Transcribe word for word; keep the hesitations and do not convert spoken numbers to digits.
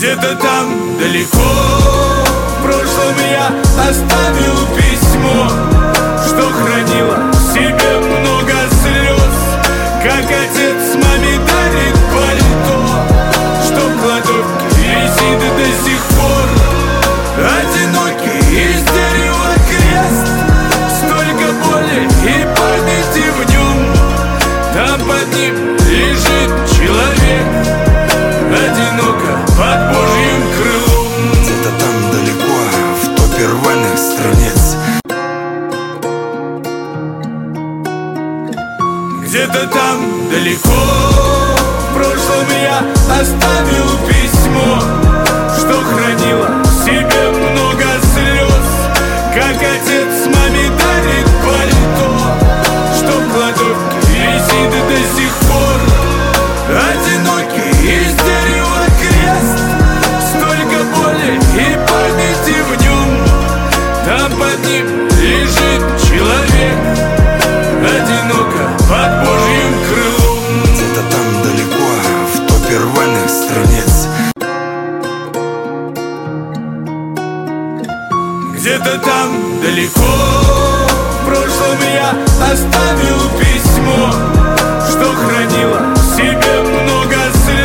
Где-то там далеко в прошлом я оставил письмо, что хранило в себе много слез, как отец маме дарит пальто, что в кладовке висит до сих пор. Одинокий из дерева крест, столько боли и памяти в нем. Там под ним лежит человек, одиноко под Божьим крылом. Где-то там далеко, в топе рваных страниц. Где-то там далеко в прошлом я оставил письмо, что хранило в себе много слез, как отец маме дарит пальто, что в кладовке висит до сих пор. Одинокий из дерева крест, столько боли и памяти в нем. Там под ним лежит человек, одиноко под Божьим крылом. Где-то там далеко, в топе рваных страниц. Где-то там далеко в прошлом я оставил письмо, что хранило в себе много